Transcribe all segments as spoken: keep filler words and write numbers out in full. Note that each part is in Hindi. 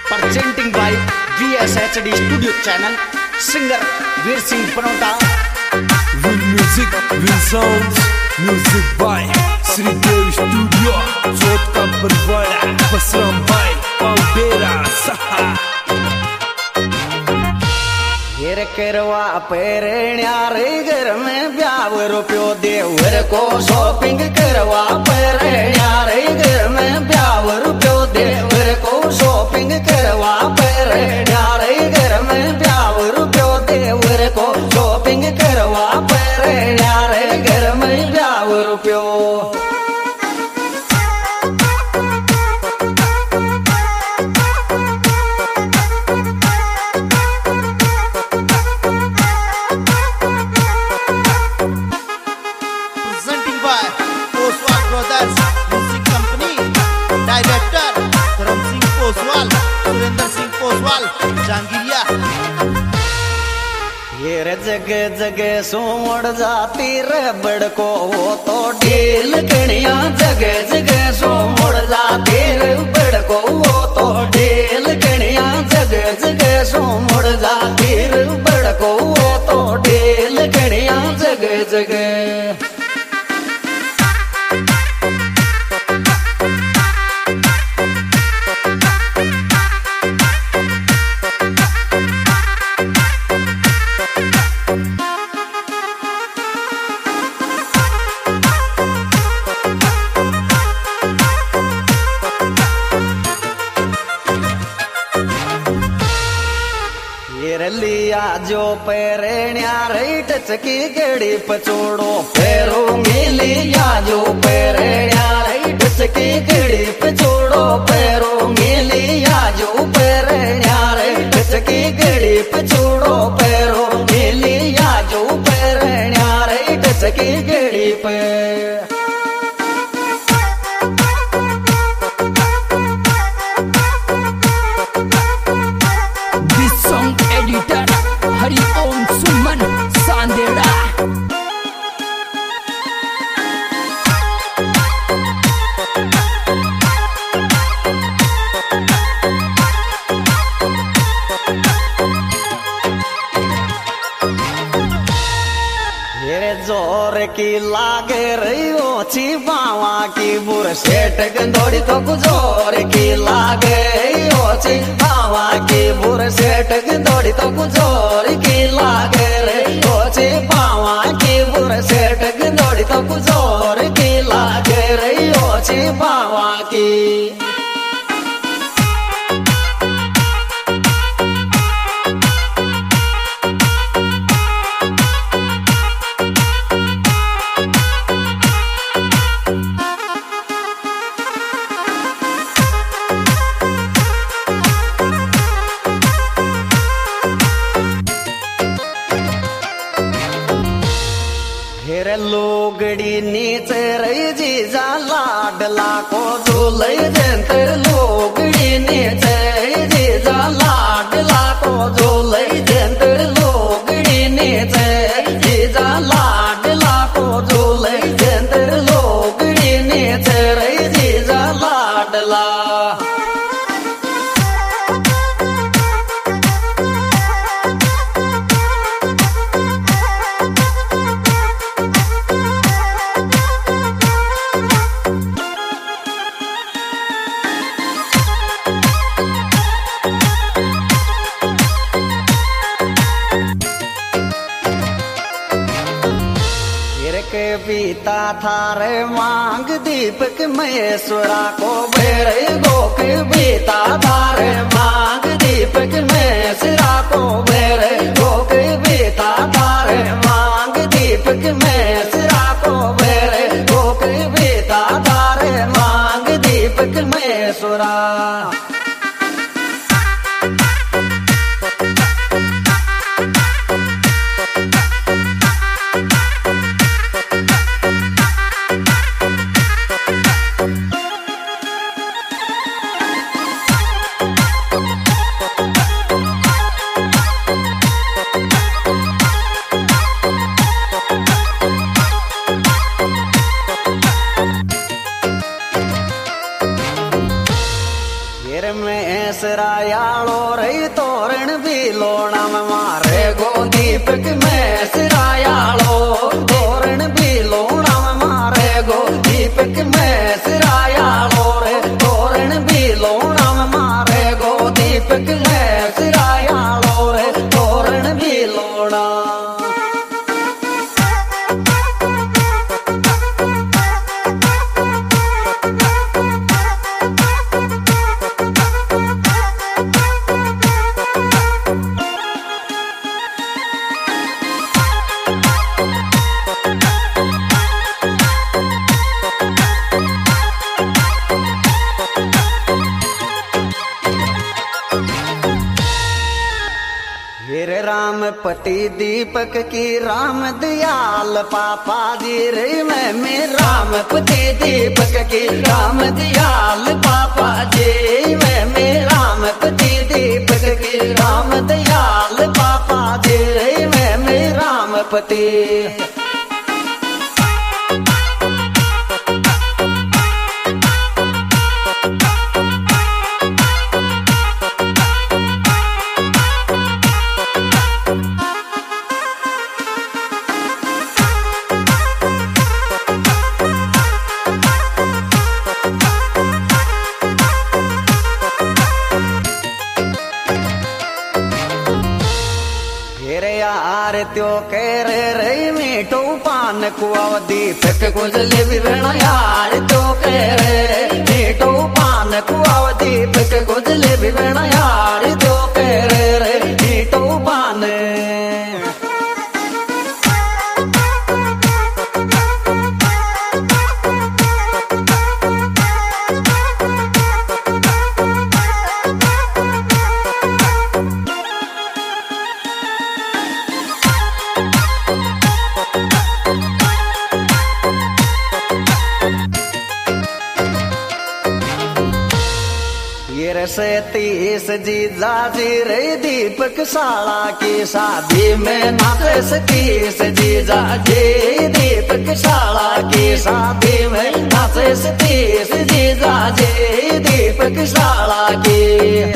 presenting by V S H D Studio Channel, singer Veer Singh Panota. Will music, will sounds, music by Sri Dev Studio. Jot ka parwada, Basram bhai, Paudera saha. हेर करवा पेरण्या रे घर में ब्याव रुपयो देवर को शॉपिंग करवा पेरण्या रे घर में ब्याव रुपयो देवर को शॉपिंग करवा पेरण्या रे घर में ब्याव रुपयो देवर को शॉपिंग करवा पेरण्या रे घर में ब्याव रुपयो ये जगह जगह सोमड़ जाती रबड़ को वो तो ढील कणिया जगह जगह सोमड़ जाती रबड़ को वो तो ढील कणिया जगह जगह सोमड़ जाती रबड़ को वो तो ढील कणिया जगह जगह लिया जो पेरण्या राइट चकी गड़ी पचोड़ो पैरों में लिया जो पेरण्या राइट चकी गड़ी पचोड़ो पैरों में लिया जो पेरण्या राइट चकी गड़ी पचोड़ो पैरों में लिया जो पेरण्या राइट चकी गड़ी पे Hari Om Suman Sandera. ये जोर की लागे रही ओछी बावा की बुर सेठ गंदोड़ी तो जोर की लागे ओछी बावा की बुर सेठ गंदोड़ी तो जोर की लागे रही ओछी बावा की बुर सेठ गंदोड़ी तो जोर की लागे रही ओछी बावा की लोगड़ी नीचे रही जीजा लाडला को झूले जंतर लोगड़ी नीचे जीजा लाडला को झूले जंतर लोगड़ी नीचे जीजा लाडला को झूले जंतर लोगड़ी नीचे रही जीजा लाडला के पीता थारे मांग दीपक महेश्वरा को बेरे गोक पीता थारे मांग दीपक महेश्वरा को बेरे गोक पीता थारे मांग दीपक महेश्वरा को बेरे गोक पीता थारे मांग दीपक महेश्वरा फिर मैं सरायालो रही तोरण भी लोना में मारे गो दीपक में सरायालो तोरण भी लोना में मारे गो दीपक में सरायालो रे तोरण भी लोना में मारे गो दीपक में सरायालो रे तोरण भी लोना। रामपति दीपक की राम दयाल पापा जी रे मैं मैं रामपति दीपक की राम दयाल पापा जी मैं मैं रामपति दीपक की राम दयाल पापा जी रे मैं मैं रामपति। त्यो कह रे रे मीठो पान कुआ दीपक गुजले विरण यार त्यो कह रे मीठो पान कुआ दीपक गुजले विरण यार त्यो कह रे रे मीठो पान। से तीस जीजा जी रे दीपक साला की शादी में नाचे से तीस जीजा जी दीपक साला की शादी में नाचे से तीस जीजा जी दीपक साला की।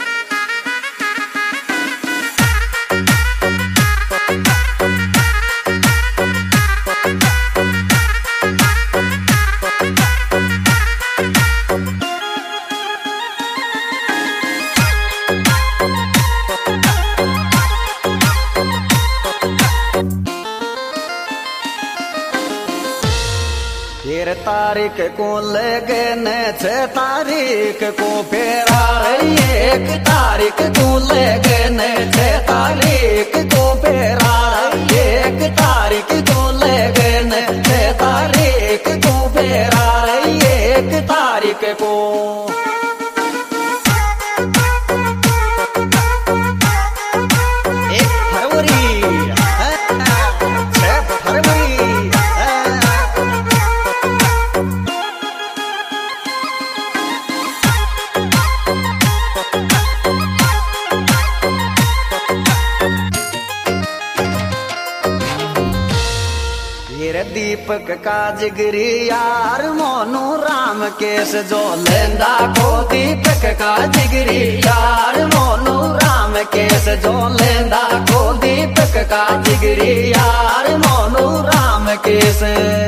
तेरह तारीख को ले गए न छह तारीख को फेरा रे एक तारीख को ले गए न छह तारीख को फेरा एक तारीख को ले गए न छह तारीख को फेरा रे एक तारीख को। एक फरवरी छह फरवरी दीपक का जिगरी यार मोनू राम केस जो लेंदा को दीपक का जिगरी यार मोनू राम केस जो लेंदा को दीपक का जिगरी यार मोनू राम केस।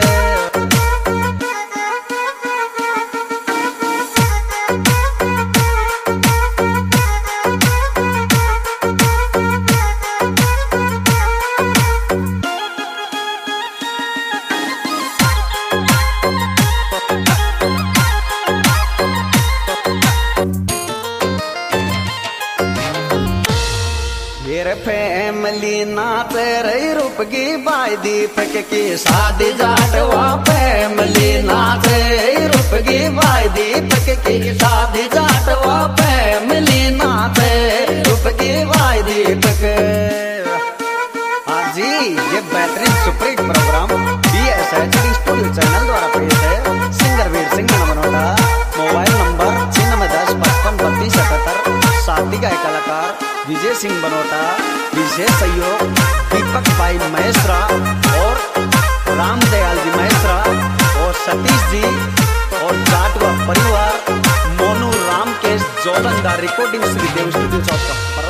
फैमिली नाचे रही रुपगी बाई दीपक की शादी जाटवा फैमिली नाचे रुपगी बाई दीपक की शादी जाटवा फैमिली नाचे रुपगी बाई दीपक। हाँ जी, ये बेहतरीन superhit program B S H D studio channel द्वारा पेश है। Singer Veer Singh Manota, mobile number छियानवे दस पचपन बत्तीस अठहत्तर। साथी गाय कलाकार विजय सिंह बनोटा, विशेष सहयोग दीपक भाई महेश्वरा और रामदयाल जी महेश्वरा और सतीश जी और जाटवा परिवार मोनू राम केस जोलंदार रिकॉर्डिंग श्रीदेव स्टूडियो चौक का